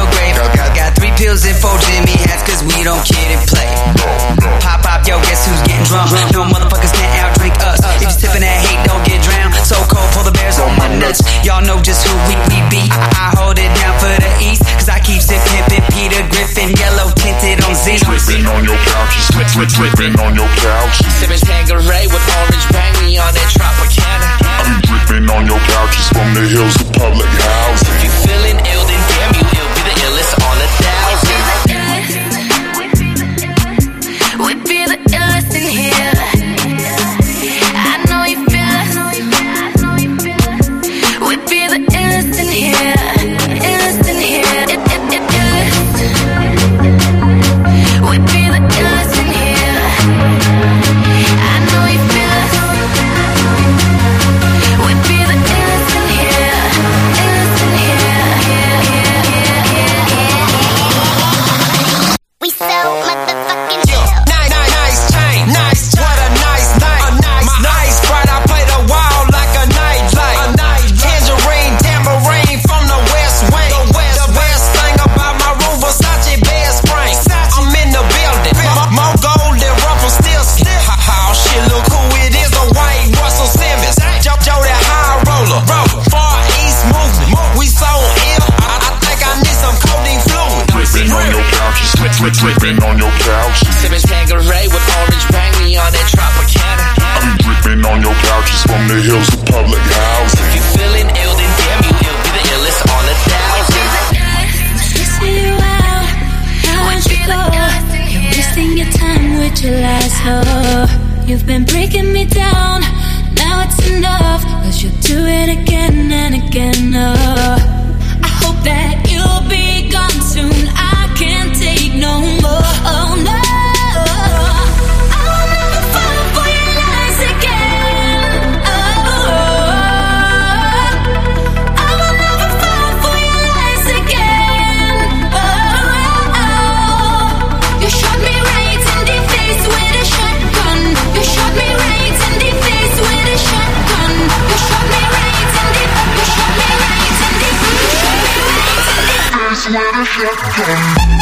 your grave. Got 3 pills and 4 Jimmy hats, cause we don't kid and play. Pop, yo, guess who's getting drunk? No motherfuckers can't outdrink us. If you're tipping that hate, don't get drowned. So cold, pull the bears on my nuts. Y'all know just who we be. I hold it down for the East, cause I keep sipping Peter Griffin, yellow tinted on Z. Dripping on your couches, dripping on your couches. Sipping Tanqueray with orange bang me on that Tropicana. I'm dripping on your couches from the hills of public housing. If you feeling ill, then damn you ill. Be the illest on 1,000. We be the illest in here. I know you feel us. We be the illest in here. Illest in here. Illest. We be the illest in here. I know you feel us. We be the illest in here. Illest in here. We so motherfucking chill. Nice chain, nice. What a nice night. My eyes bright, I play the wall like a night light. Tangerine, tambourine from the west wing. The best thing about my room, Versace bed spring. I'm in the building, more gold than Rumpelstiltskin. How shit look who it is, the white Russell Simmons. Joe that high roller, Far East movement. We so ill, I think I need some codeine fluid. Dripping on your couches, dripping on your couches. Sipping Tanqueray with orange bang me on that Tropicana. I'm dripping on your couches from the hills of public housing. If you feeling ill, then damn you ill. Be the illest on 1,000. Kissing you out, now where'd you go? You're wasting your time with your lies, oh. You've been breaking me down, now it's enough, cause you'll do it again and again, oh. I hope that you'll be gone soon, I can't take no more, oh no. I'll never fall for your lies again, oh. I will never fall for your lies again, oh. You shot me right in the face with a shotgun. You shot me right in the face with a shotgun. You shot me right in the. You shot me right in the. You shot me right in the face with a shotgun.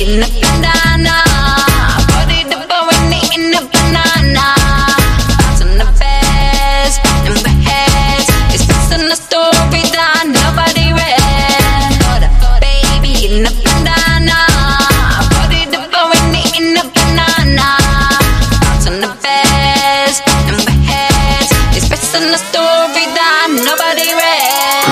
eating a banana. Body the boy and eating a banana. Thoughts on the best and the heads. It's just in the story that nobody read. Baby eating a banana. Body the boy and eating a banana. Thoughts on the best and the heads. It's just in the story that nobody read.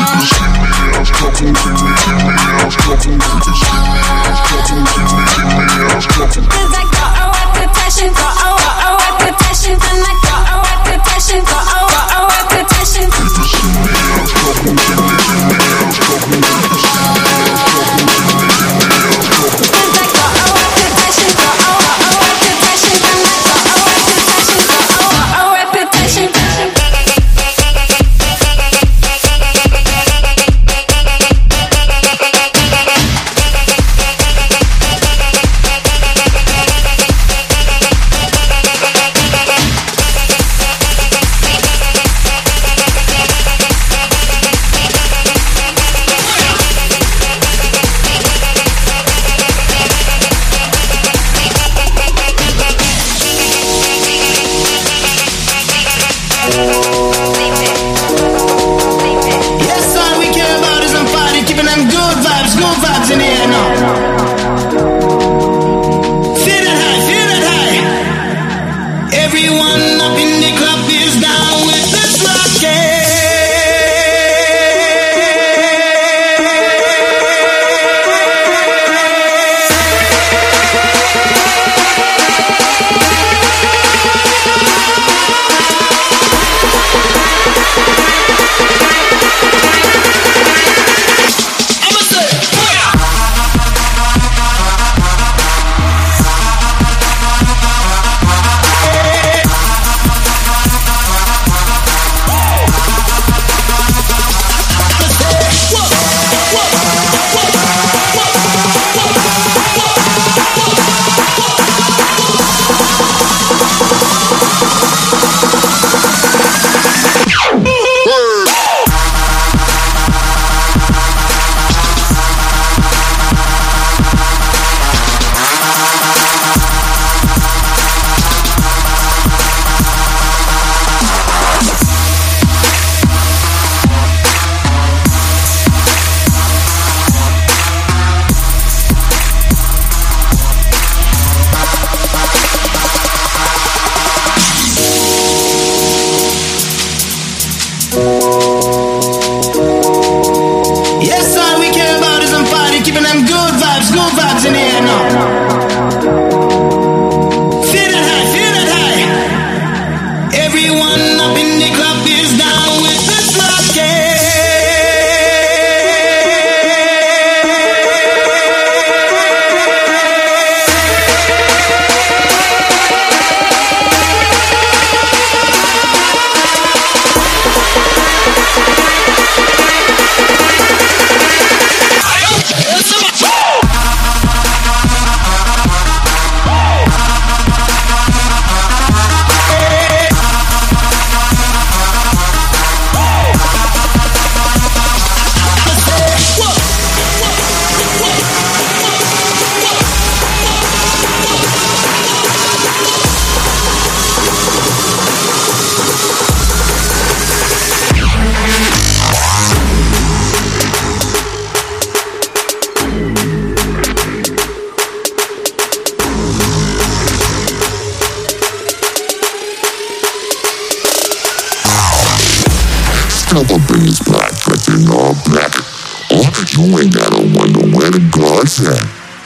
You ain't gotta wonder where the guards at.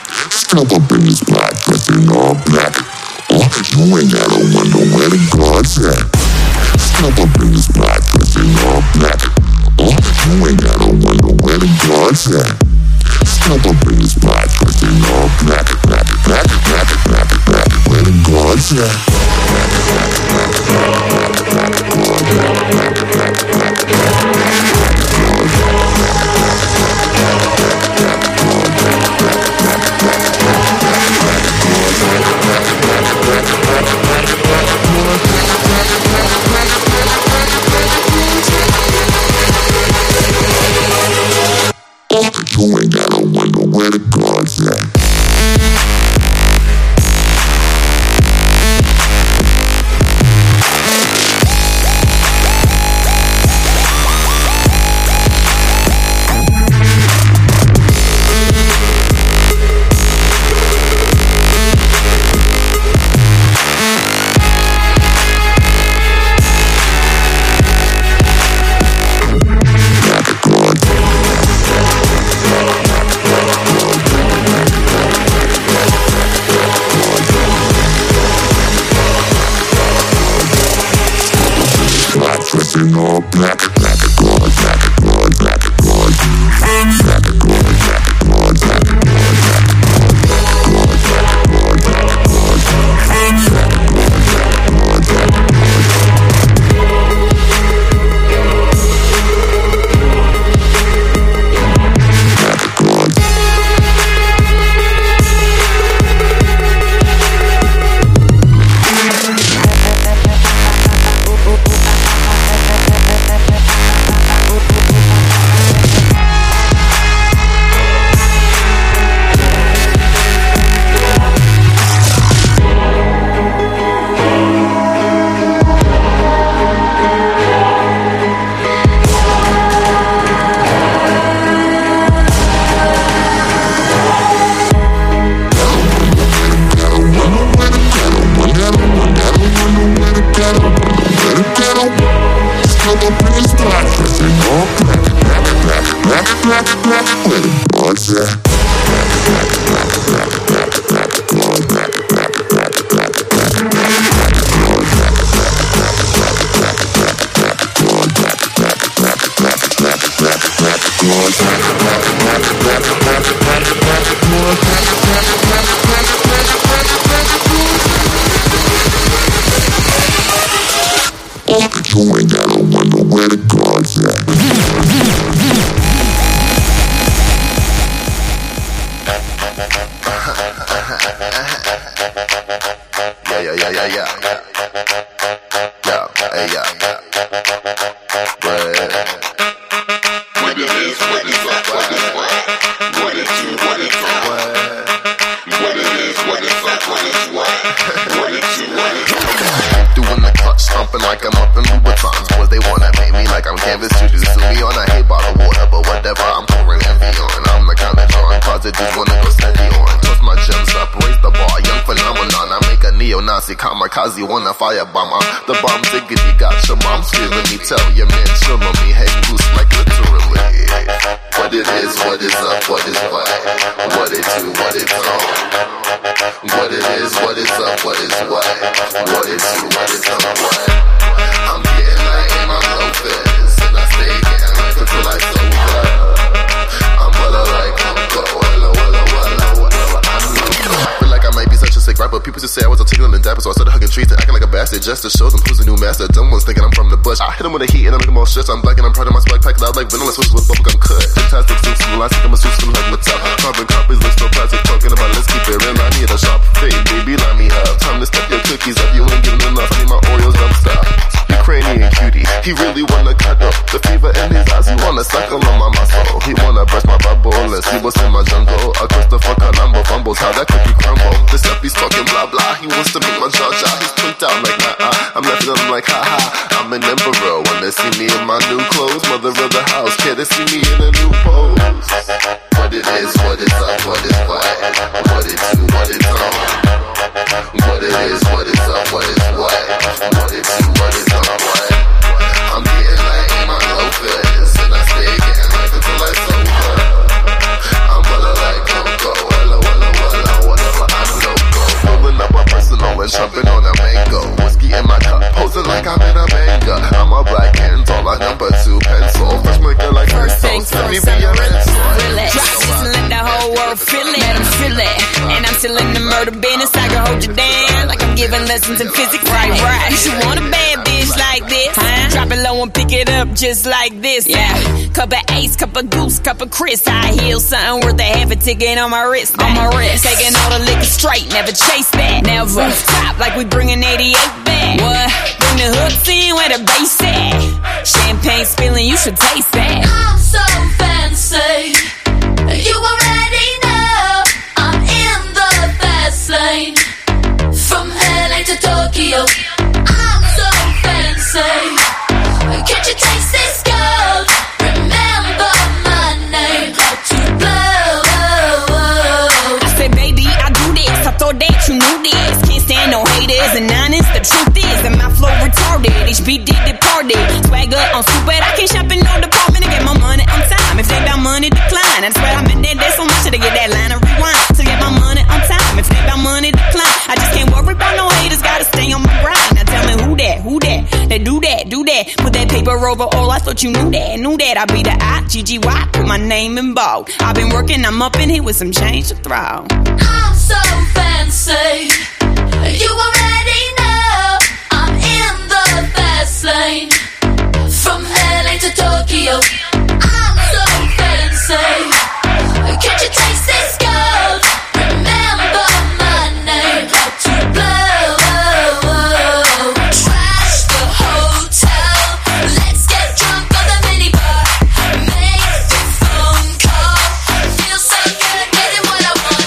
Step up in this spot, dripping all black. You ain't gotta wonder where the guards at. Step up in this spot, dripping all black. You ain't gotta wonder where the guards at. Step up in this spot, dripping all black. Where the guards at? You ain't gotta wonder where the guards at. in all black. Black and gold, black and gold, black and gold. Black and gold, black and gold, black and gold, black and gold, black and gold, black and gold, black and gold. You ain't gotta wonder where the God's at. Like I'm up in Louboutins, boys they wanna make me like I'm canvas to do sue me on a hate bottle water, but whatever I'm pouring heavy on. I'm the kind of drawing positives wanna go steady on. Toss my gems up, raise the bar, young phenomenon. I make a neo-Nazi kamikaze, wanna firebomb. The bomb diggity got your mom feeling me. Tell your man chill on me, hang loose like literally. What it is, what is up, what is what it do, what it's on. What it is, what is up, what is what it do, what it's on, what. I'm getting like in my Lopez, and I stay getting like until I sober. I'm wella like Coco, wella. I feel like I might be such a sick rapper. People just say I was articulate and dapper, so I started hugging trees and acting like a bastard just to show them who's the new master. Dumb ones thinking I'm from the bush. I hit them with the heat and I make them all stressed. I'm black and I'm proud of my swag packed out like vanilla switches with bubblegum cut. Fantastic suits, I think I'm a suit skin like Mattel. Carbon copies, look so plastic. Talking about let's keep it real. I need a sharp fade, baby, line me up. Time to step your cookies up. You ain't giving enough. I need my Oreos up, stop. Ukrainian cutie, he really wanna cuddle. The fever in his eyes, he wanna suckle on my muscle. He wanna burst my bubble and see what's in my jungle. A Christopher Columbo fumbles how that cookie crumble. This up he's talking blah blah. He wants to make my jaw jaw. He's pimped out like nah. I'm left them like ha ha. I'm an emperor when they see me in my new clothes. Mother of the house, can't they see me in a new pose? What it is, what is up, what is what it do, what it's on. What it is, what is up, what is what it do, what it's on, what. I'm getting like in my Lopez, and I stay getting like until I sober. I'm wella like Coco, wella, whatever, I'm loco. Rolling up a personal and jumping on a mango. Whiskey in my cup, posing like I'm in a manga. I'm a black and tall, like number 2 pencil. First maker like first things first, I'm a rental. Drop this and let the whole world feel it. Let them feel it. And I'm still in the murder business. I can hold you down like I'm giving lessons in physics. Right. You should want a bad bitch like this, huh? Drop it low and pick it up just like this. Yeah. Cup of Ace, cup of Goose, cup of Chris. I heal something worth a half a ticket on my wrist. Taking all the liquor straight, never chase that. Never top like we bringing 88 back. What? Bring the hooks in where the bass at. Champagne spilling, you should taste that. I'm so fancy. You already know I'm in the fast lane. From LA to Tokyo, I'm so fancy. Can't you taste this gold? Remember my name, how to blow. I said, baby, I do this. I thought that you knew this. Can't stand no haters and honest. The truth is that my flow retarded. HB did departed. Swagger on stupid. I can't shop in no department to get my money on time. If they got money, decline. I swear I'm in there so much to get that line of rewind. To get my money on time. If they got money, decline. I just can't worry about no haters. Gotta stay on my grind. Now tell me who that? They do that. Put that Paper over all, I thought you knew that. I be the I-G-G-Y, put my name in bold. I've been working, I'm up in here with some change to throw. I'm so fancy, you already know. I'm in the fast lane, from LA to Tokyo. I'm so fancy, can't you taste this gold? Remember my name, how to blow. Trash the hotel, let's get drunk on the minibar. Make the phone call, feel so good, getting what I want.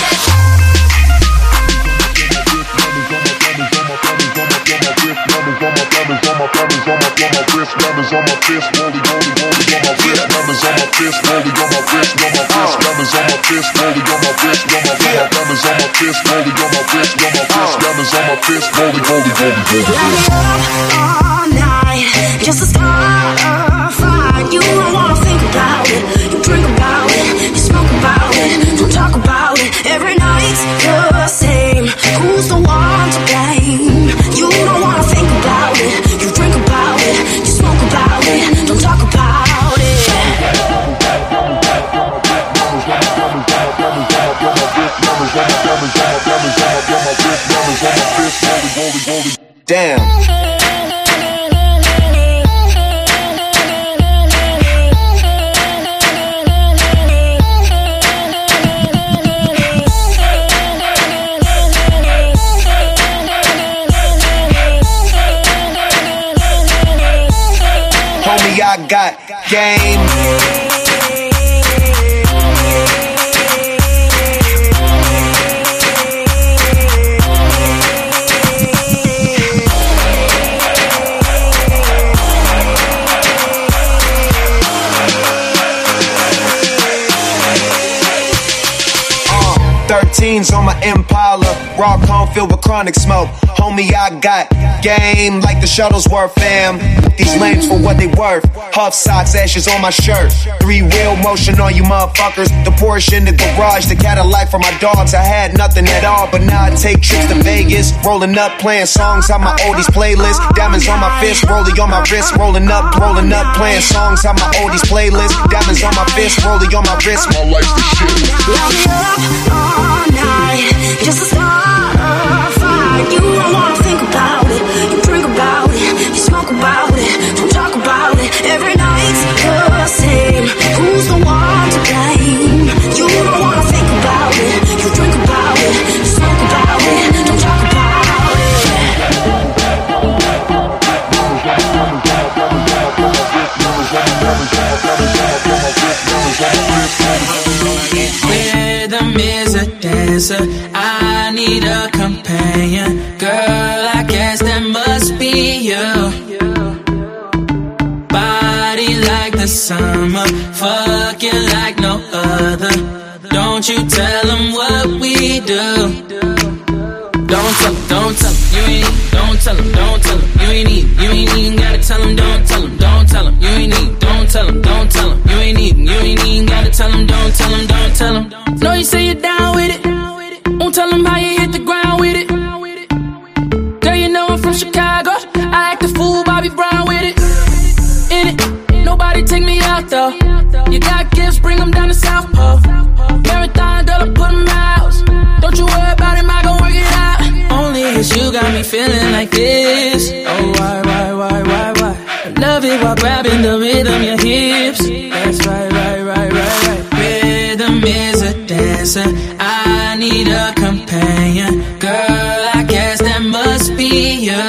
All night, just to start a fight. You don't wanna think about it. You drink about it, you smoke about it, don't talk about it. Every night's the same. Who's the one to blame? You don't wanna think about it. You drink about it, you smoke about it, don't talk about it. Damn. Homie, I got game. Teens on my Impala, raw cone filled with chronic smoke. Homie, I got game like the Shuttlesworth fam. These lames for what they worth. Huff socks, ashes on my shirt. 3-wheel motion on you motherfuckers. The Porsche in the garage, the Cadillac for my dogs. I had nothing at all, but now I take trips to Vegas. Rolling up, playing songs on my oldies playlist. Diamonds on my fist, rolling on my wrist. Rolling up, playing songs on my oldies playlist. Diamonds on my fist, rolling on my wrist. My life's the shit. Light me up all night, just to start a fight. You don't wanna think about it. You drink about it, you smoke about it, don't talk about it. Every night's the same. Who's the one to blame? You don't wanna think about it. You drink about it, you smoke about it, don't talk about Rhythm is a dancer, I need a companion. Girl, I guess that must be you. Body like the summer, fucking like no other. Don't you tell them what we do. Don't tell them, you ain't, don't tell them, you ain't even gotta tell them, don't tell them, you ain't even, don't tell them, you ain't even gotta tell them, don't tell them. Know you say you're down with it, won't tell them how you hit the ground with it. Girl, you know I'm from Chicago, I act a fool, Bobby Brown with it. In it, nobody take me out though. You got gifts, bring them down to South Pole. Marathon, girl, I put them out. Don't you worry about him, I gon' work it out. Only 'cause you got me feeling like this. Oh, why? I love it while grabbing the rhythm, your hips. That's right. Rhythm is a dancer, I need a companion. Girl, I guess that must be you.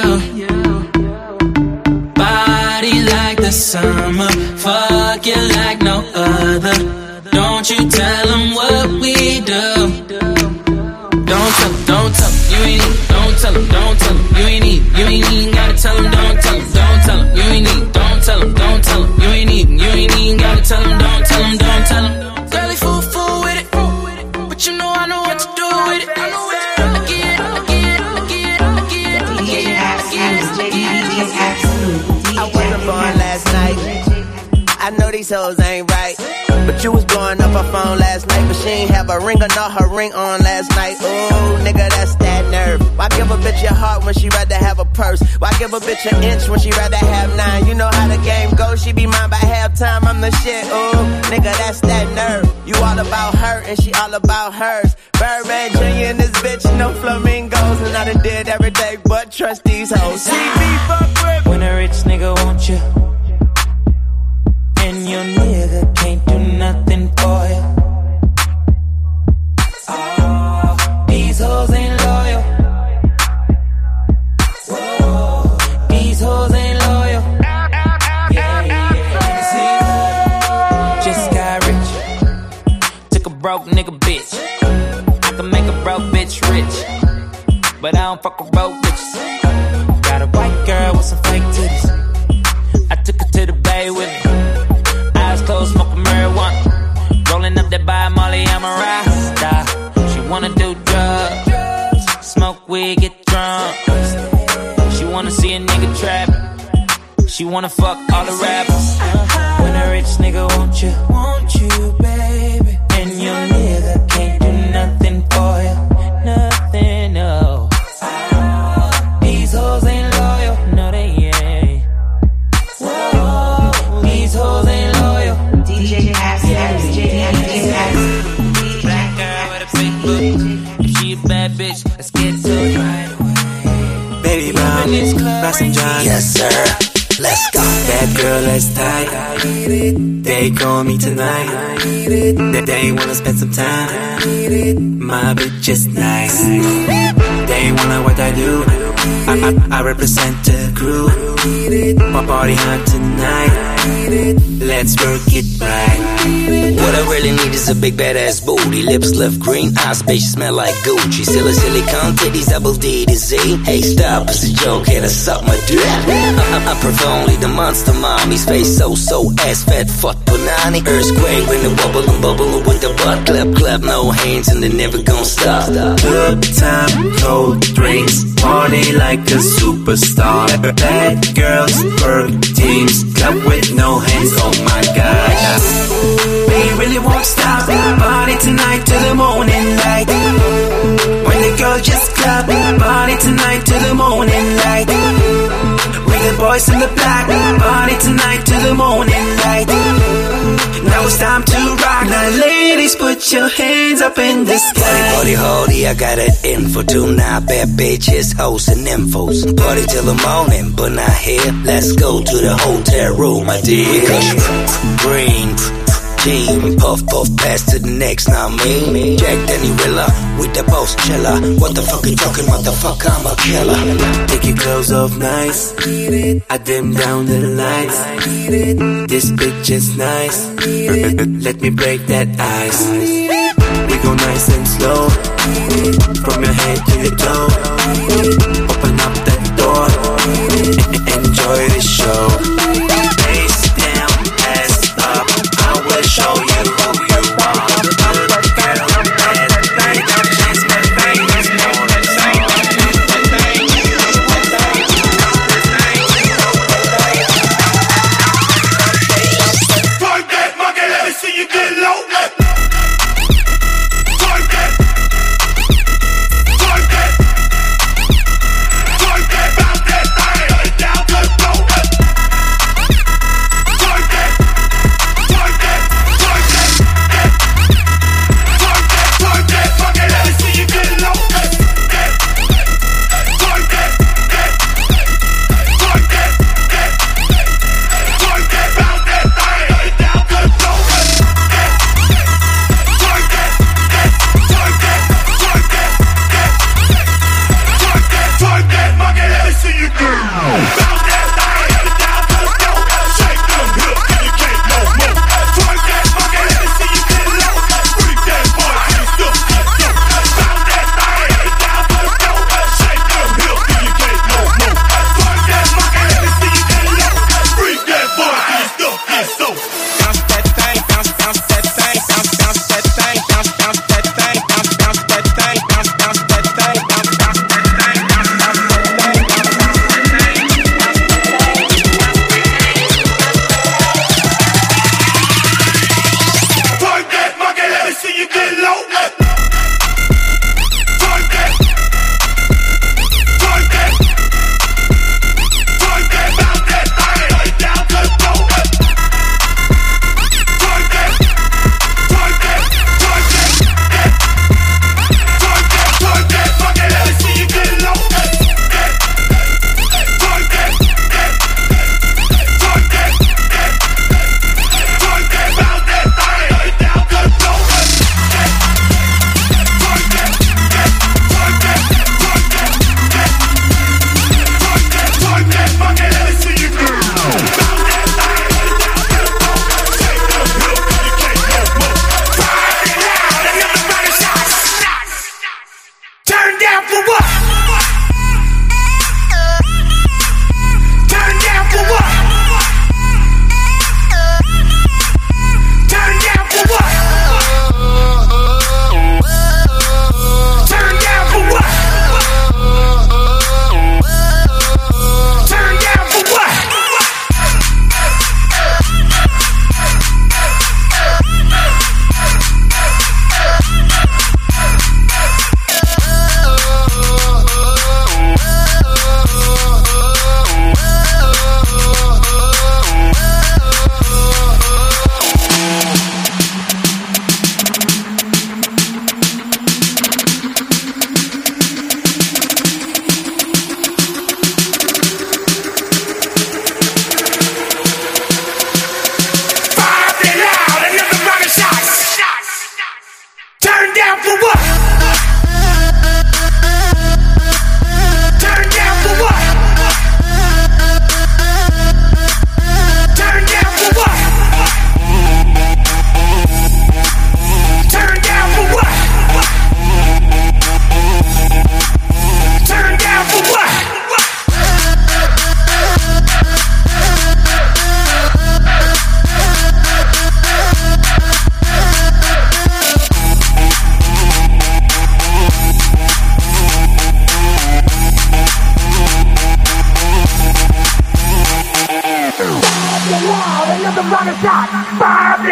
Body like the summer, fucking like no other. Don't you tell them what we do. Don't tell them, you ain't, don't tell them, you ain't even gotta tell them, don't tell them, you ain't even, don't tell them, you ain't even gotta tell them, don't tell them. Girl, he fool with it, but you know I know what to do with it. I know it, I get it. I wasn't born last night, I know these hoes ain't right. But you was blowing up her phone last night, but she ain't have a ring or not her ring on last night. Ooh, nigga, that's that nerve. Why give a bitch your heart when she rather have a purse? Why give a bitch an inch when she rather have 9? You know how the game goes, she be mine by halftime, I'm the shit. Ooh, nigga, that's that nerve. You all about her and she all about hers. Birdman Jr. and this bitch, no flamingos. And I done did every day but trust these hoes. See me fuck with. When a rich nigga want you and your nigga can't do nothing for you. Oh, these hoes ain't loyal. Whoa, these hoes ain't loyal. Yeah. See, just got rich. Took a broke nigga bitch. I can make a broke bitch rich, but I don't fuck with broke bitches. Got a white girl with some fake titties. I took her to the bay with me. Eyes closed, smoking marijuana. Rolling up that by Molly, I'm a rasta. She wanna do drugs, smoke weed, get drunk. She wanna see a nigga trap. She wanna fuck all the rappers. When a rich nigga want you, baby. And your nigga can't do nothing for you, nothing, no. These hoes ain't loyal, no they ain't. Whoa, these hoes ain't loyal. DJ Ass, DJ Ass. Black girl with a big boot. If she a bad bitch, let's get to it right away. Baby brown, Russell John. Yes sir. Let's go. Bad girl, let's tie. They call me tonight. They wanna spend some time. My bitch is nice. They wanna what I do. I represent the crew. My party hard tonight. Let's work it right. What I really need is a big badass booty. Lips left green, eyes beige, smell like Gucci. Silicone titties, double D to Z. Hey stop, it's a joke, here to suck my dick. I prefer only the monster mommies. Face so ass fat, fuck punani. Earthquake when the bubble with the butt. Clap, no hands and they never gon' stop. Good time, cold drinks, party like a superstar. Bad girls, work teams, clap with no hands, oh my god. They really won't stop, party tonight till the morning light. When the girl just clap, party tonight till the morning light. With the boys in the black, party tonight till the morning light. Now it's time to rock. Now ladies, put your hands up in the sky. Party, I got it in for tonight. Bad bitches, hoes and infos. Party till the morning, but not here. Let's go to the hotel room, my dear. Green team, puff, pass to the next, now me. Jack Daniela with the post chiller. What the fuck you talking, motherfucker, I'm a killer. Take your clothes off nice. I dim down the lights. This bitch is nice. Let me break that ice. We go nice and slow. From your head to your toe. Open up that door. Enjoy the show. Face down, ass up. I will show you who you are. Good girl, bad night. She's my famous morning song. Twerk that monkey, let me see you get low. Twerk that.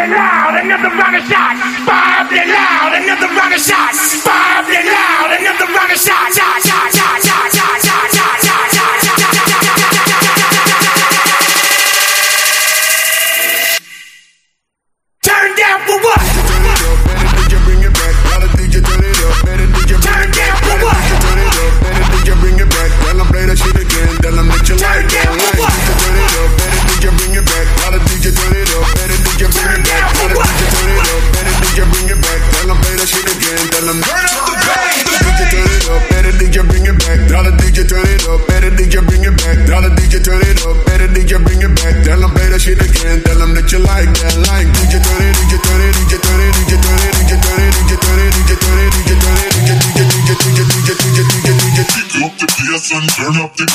it loud, another round of shots. Bob it loud, another round of shots. Bob it loud, another round of shots. Shot, shot, shot, shot, shot, shot, shot, shot, shot, shot. Turn down for what? Bring it back, gotta DJ turn it up. Better DJ turn down for what? Turn it up, better DJ bring it back. Tell them play that shit again, tell them that you like that. DJ turn it up, better DJ bring it back. Gotta DJ turn it up, better DJ bring it back. Gotta DJ turn it up, better DJ bring it back. Tell them play that shit again, tell them turn up the bass. DJ turn it up, better DJ bring it back. Gotta DJ turn it up, better DJ bring it back. Gotta DJ turn it up, better DJ bring it back. Tell them play that shit again, tell them that you like that. Like DJ turn it, DJ turn it, DJ turn it, DJ turn it, DJ turn it, DJ turn it, DJ turn it, DJ turn it, DJ DJ DJ DJ DJ DJ DJ DJ up the PS and turn up the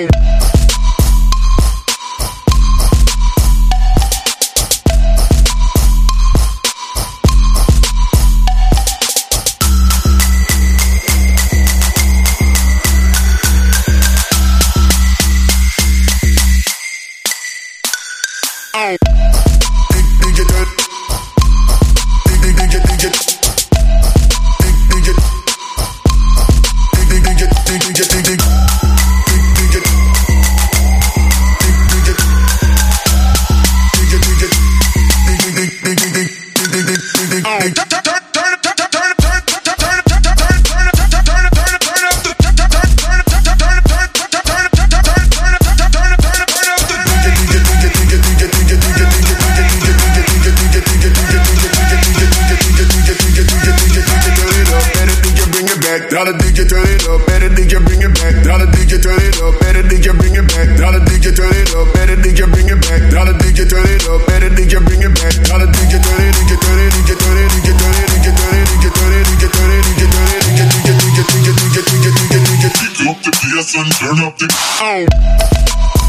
Dollar DJ turn it up, better DJ bring it back. Dollar DJ turn it up, better DJ bring it back. Dollar DJ turn it up, better DJ bring it back. Dollar DJ turn it up, better DJ bring it back. Dollar DJ turn it, DJ turn it, DJ turn it, DJ turn it, DJ turn it, DJ turn it, DJ turn it, DJ turn it, DJ DJ DJ DJ DJ DJ DJ DJ up the PS and turn up the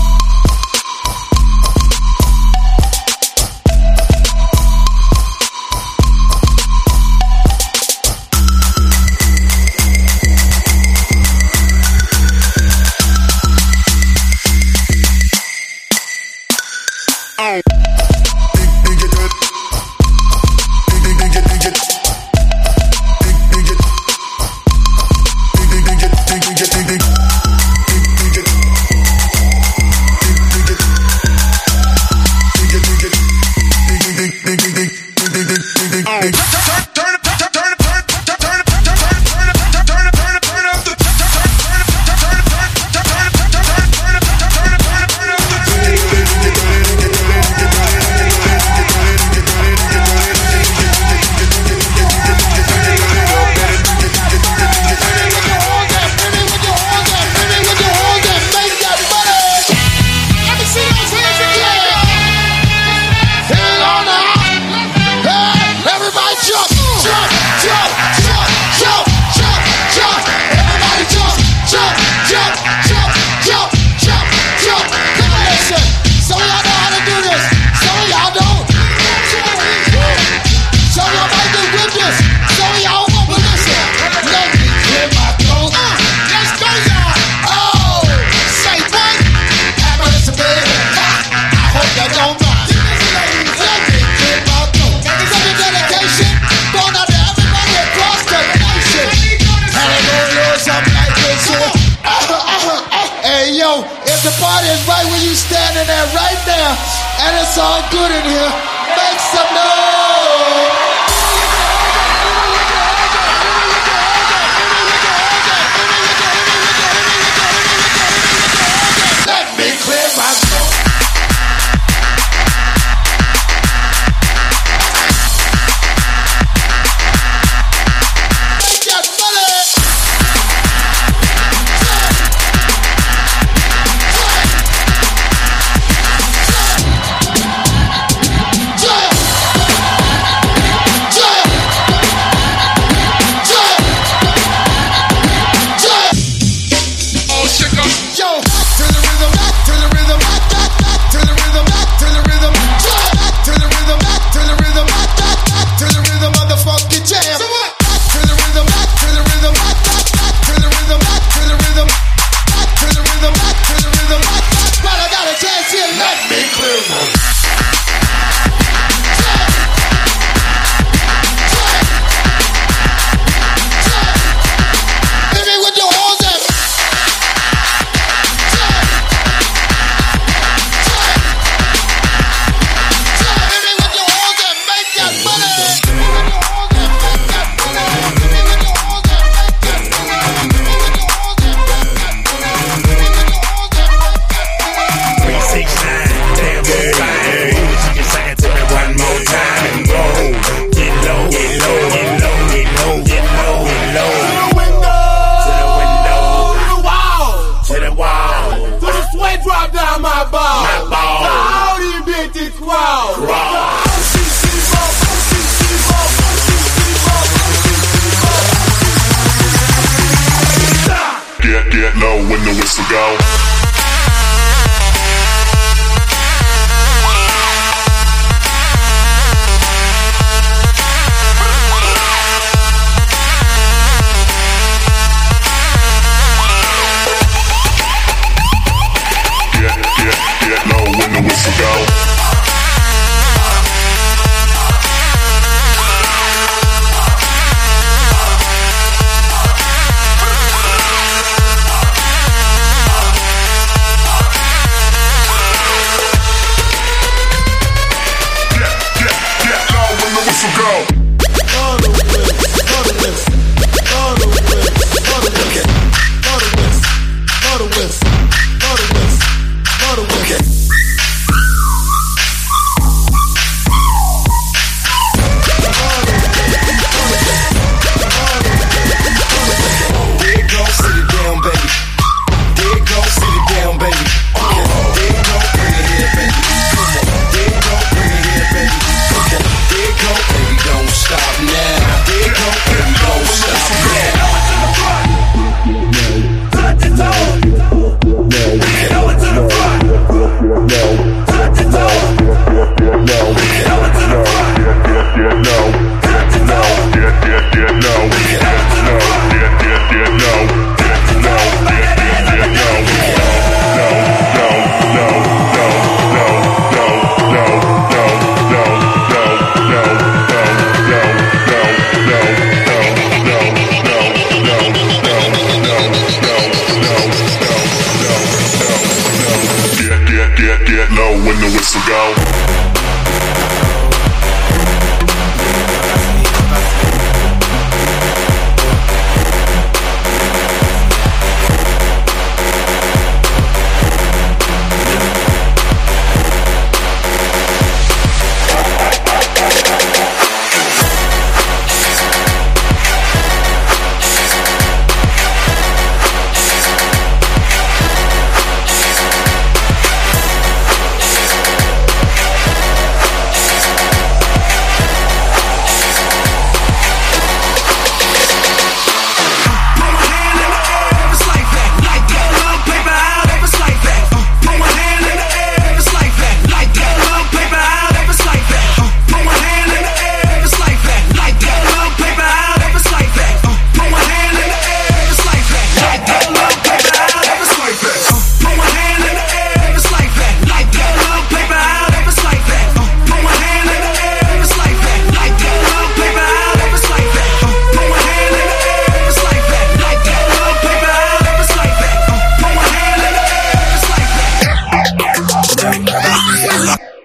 all good in here. Make some noise. Let me clear my throat. Make that money. get low when the whistle go.